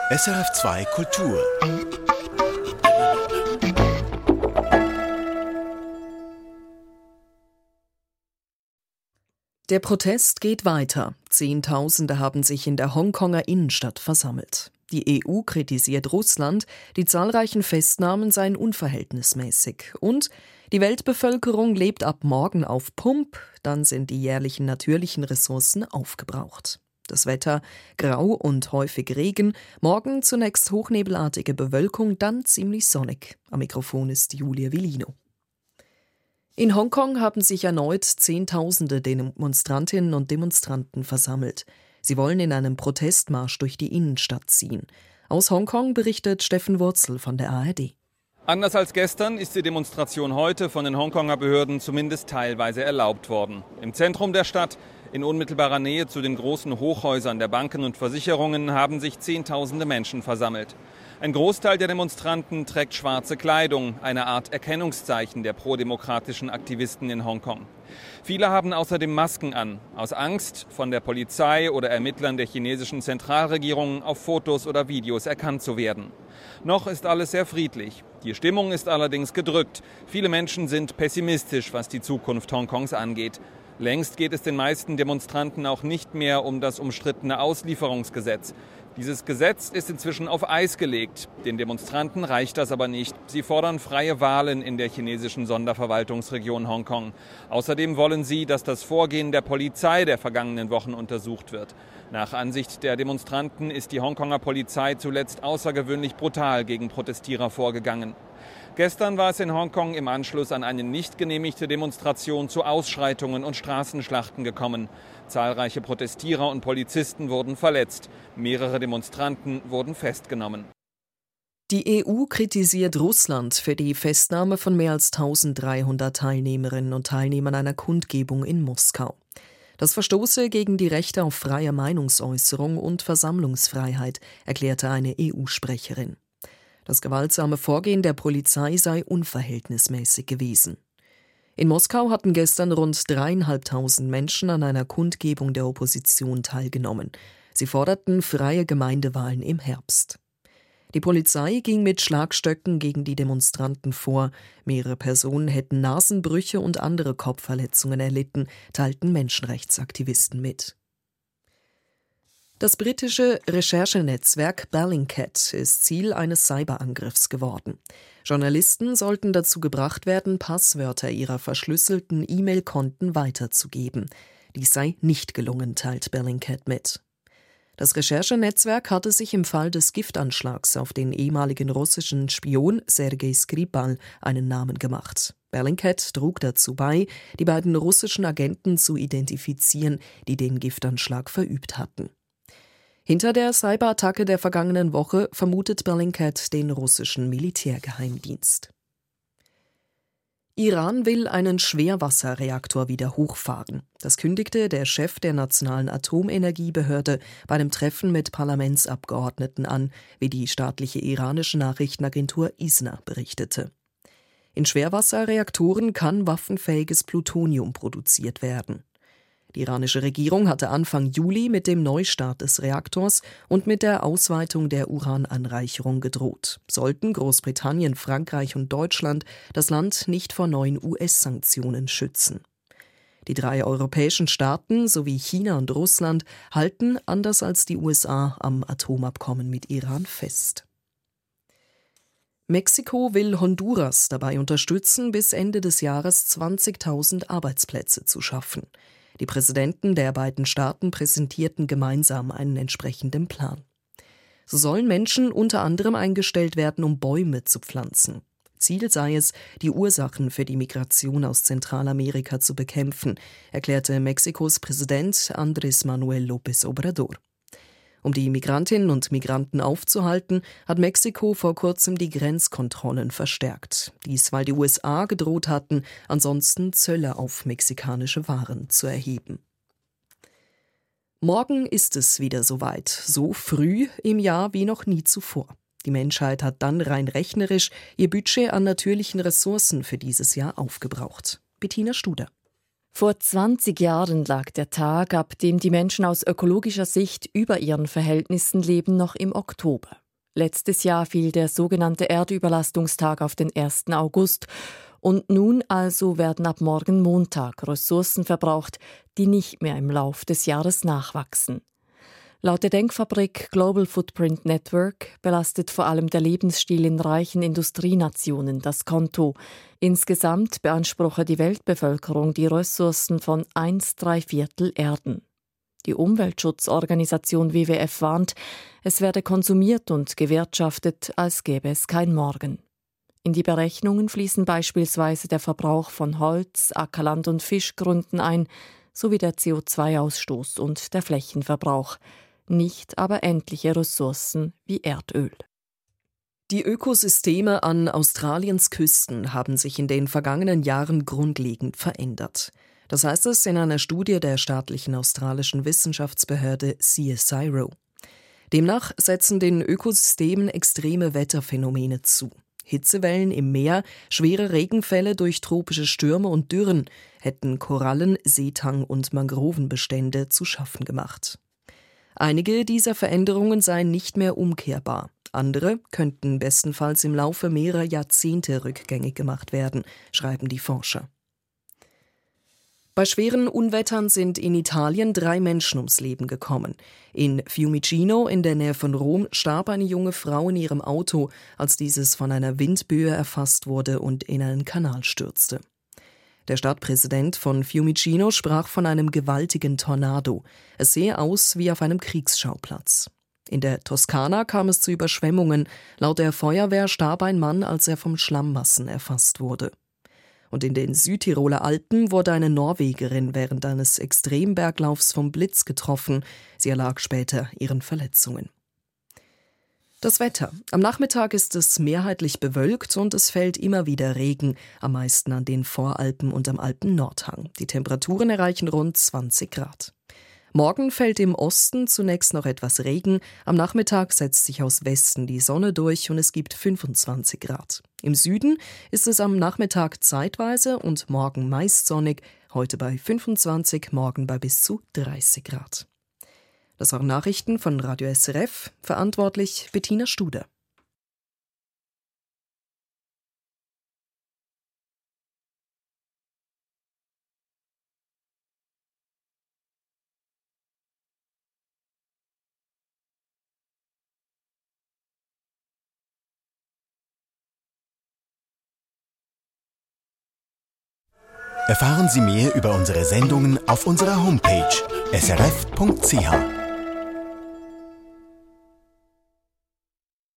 SRF2 Kultur. Der Protest geht weiter. Zehntausende haben sich in der Hongkonger Innenstadt versammelt. Die EU kritisiert Russland, die zahlreichen Festnahmen seien unverhältnismäßig. Und die Weltbevölkerung lebt ab morgen auf Pump, dann sind die jährlichen natürlichen Ressourcen aufgebraucht. Das Wetter grau und häufig Regen, morgen zunächst hochnebelartige Bewölkung, dann ziemlich sonnig. Am Mikrofon ist Julia Villino. In Hongkong haben sich erneut Zehntausende Demonstrantinnen und Demonstranten versammelt. Sie wollen in einem Protestmarsch durch die Innenstadt ziehen. Aus Hongkong berichtet Steffen Wurzel von der ARD. Anders als gestern ist die Demonstration heute von den Hongkonger Behörden zumindest teilweise erlaubt worden. Im Zentrum der Stadt, in unmittelbarer Nähe zu den großen Hochhäusern der Banken und Versicherungen, haben sich Zehntausende Menschen versammelt. Ein Großteil der Demonstranten trägt schwarze Kleidung, eine Art Erkennungszeichen der prodemokratischen Aktivisten in Hongkong. Viele haben außerdem Masken an, aus Angst, von der Polizei oder Ermittlern der chinesischen Zentralregierung auf Fotos oder Videos erkannt zu werden. Noch ist alles sehr friedlich. Die Stimmung ist allerdings gedrückt. Viele Menschen sind pessimistisch, was die Zukunft Hongkongs angeht. Längst geht es den meisten Demonstranten auch nicht mehr um das umstrittene Auslieferungsgesetz. Dieses Gesetz ist inzwischen auf Eis gelegt. Den Demonstranten reicht das aber nicht. Sie fordern freie Wahlen in der chinesischen Sonderverwaltungsregion Hongkong. Außerdem wollen sie, dass das Vorgehen der Polizei der vergangenen Wochen untersucht wird. Nach Ansicht der Demonstranten ist die Hongkonger Polizei zuletzt außergewöhnlich brutal gegen Protestierer vorgegangen. Gestern war es in Hongkong im Anschluss an eine nicht genehmigte Demonstration zu Ausschreitungen und Straßenschlachten gekommen. Zahlreiche Protestierer und Polizisten wurden verletzt. Mehrere Demonstranten wurden festgenommen. Die EU kritisiert Russland für die Festnahme von mehr als 1300 Teilnehmerinnen und Teilnehmern einer Kundgebung in Moskau. Das verstoße gegen die Rechte auf freie Meinungsäußerung und Versammlungsfreiheit, erklärte eine EU-Sprecherin. Das gewaltsame Vorgehen der Polizei sei unverhältnismäßig gewesen. In Moskau hatten gestern rund 3.500 Menschen an einer Kundgebung der Opposition teilgenommen. Sie forderten freie Gemeindewahlen im Herbst. Die Polizei ging mit Schlagstöcken gegen die Demonstranten vor. Mehrere Personen hätten Nasenbrüche und andere Kopfverletzungen erlitten, teilten Menschenrechtsaktivisten mit. Das britische Recherchenetzwerk Bellingcat ist Ziel eines Cyberangriffs geworden. Journalisten sollten dazu gebracht werden, Passwörter ihrer verschlüsselten E-Mail-Konten weiterzugeben. Dies sei nicht gelungen, teilt Bellingcat mit. Das Recherchenetzwerk hatte sich im Fall des Giftanschlags auf den ehemaligen russischen Spion Sergei Skripal einen Namen gemacht. Bellingcat trug dazu bei, die beiden russischen Agenten zu identifizieren, die den Giftanschlag verübt hatten. Hinter der Cyberattacke der vergangenen Woche vermutet Bellingcat den russischen Militärgeheimdienst. Iran will einen Schwerwasserreaktor wieder hochfahren. Das kündigte der Chef der Nationalen Atomenergiebehörde bei einem Treffen mit Parlamentsabgeordneten an, wie die staatliche iranische Nachrichtenagentur ISNA berichtete. In Schwerwasserreaktoren kann waffenfähiges Plutonium produziert werden. Die iranische Regierung hatte Anfang Juli mit dem Neustart des Reaktors und mit der Ausweitung der Urananreicherung gedroht. Sollten Großbritannien, Frankreich und Deutschland das Land nicht vor neuen US-Sanktionen schützen. Die 3 europäischen Staaten sowie China und Russland halten, anders als die USA, am Atomabkommen mit Iran fest. Mexiko will Honduras dabei unterstützen, bis Ende des Jahres 20.000 Arbeitsplätze zu schaffen. Die Präsidenten der beiden Staaten präsentierten gemeinsam einen entsprechenden Plan. So sollen Menschen unter anderem eingestellt werden, um Bäume zu pflanzen. Ziel sei es, die Ursachen für die Migration aus Zentralamerika zu bekämpfen, erklärte Mexikos Präsident Andrés Manuel López Obrador. Um die Migrantinnen und Migranten aufzuhalten, hat Mexiko vor kurzem die Grenzkontrollen verstärkt. Dies, weil die USA gedroht hatten, ansonsten Zölle auf mexikanische Waren zu erheben. Morgen ist es wieder soweit, so früh im Jahr wie noch nie zuvor. Die Menschheit hat dann rein rechnerisch ihr Budget an natürlichen Ressourcen für dieses Jahr aufgebraucht. Bettina Studer. Vor 20 Jahren lag der Tag, ab dem die Menschen aus ökologischer Sicht über ihren Verhältnissen leben, noch im Oktober. Letztes Jahr fiel der sogenannte Erdüberlastungstag auf den 1. August. Und nun also werden ab morgen Montag Ressourcen verbraucht, die nicht mehr im Lauf des Jahres nachwachsen. Laut der Denkfabrik Global Footprint Network belastet vor allem der Lebensstil in reichen Industrienationen das Konto. Insgesamt beanspruche die Weltbevölkerung die Ressourcen von 1/3 Erden. Die Umweltschutzorganisation WWF warnt, es werde konsumiert und gewirtschaftet, als gäbe es kein Morgen. In die Berechnungen fließen beispielsweise der Verbrauch von Holz, Ackerland und Fischgründen ein, sowie der CO2-Ausstoß und der Flächenverbrauch. Nicht aber endliche Ressourcen wie Erdöl. Die Ökosysteme an Australiens Küsten haben sich in den vergangenen Jahren grundlegend verändert. Das heißt es in einer Studie der staatlichen australischen Wissenschaftsbehörde CSIRO. Demnach setzen den Ökosystemen extreme Wetterphänomene zu. Hitzewellen im Meer, schwere Regenfälle durch tropische Stürme und Dürren hätten Korallen-, Seetang- und Mangrovenbestände zu schaffen gemacht. Einige dieser Veränderungen seien nicht mehr umkehrbar. Andere könnten bestenfalls im Laufe mehrerer Jahrzehnte rückgängig gemacht werden, schreiben die Forscher. Bei schweren Unwettern sind in Italien 3 Menschen ums Leben gekommen. In Fiumicino in der Nähe von Rom starb eine junge Frau in ihrem Auto, als dieses von einer Windböe erfasst wurde und in einen Kanal stürzte. Der Stadtpräsident von Fiumicino sprach von einem gewaltigen Tornado. Es sehe aus wie auf einem Kriegsschauplatz. In der Toskana kam es zu Überschwemmungen. Laut der Feuerwehr starb ein Mann, als er vom Schlammmassen erfasst wurde. Und in den Südtiroler Alpen wurde eine Norwegerin während eines Extremberglaufs vom Blitz getroffen. Sie erlag später ihren Verletzungen. Das Wetter. Am Nachmittag ist es mehrheitlich bewölkt und es fällt immer wieder Regen, am meisten an den Voralpen und am Alpen-Nordhang. Die Temperaturen erreichen rund 20 Grad. Morgen fällt im Osten zunächst noch etwas Regen, am Nachmittag setzt sich aus Westen die Sonne durch und es gibt 25 Grad. Im Süden ist es am Nachmittag zeitweise und morgen meist sonnig, heute bei 25, morgen bei bis zu 30 Grad. Das waren Nachrichten von Radio SRF, verantwortlich Bettina Studer. Erfahren Sie mehr über unsere Sendungen auf unserer Homepage srf.ch.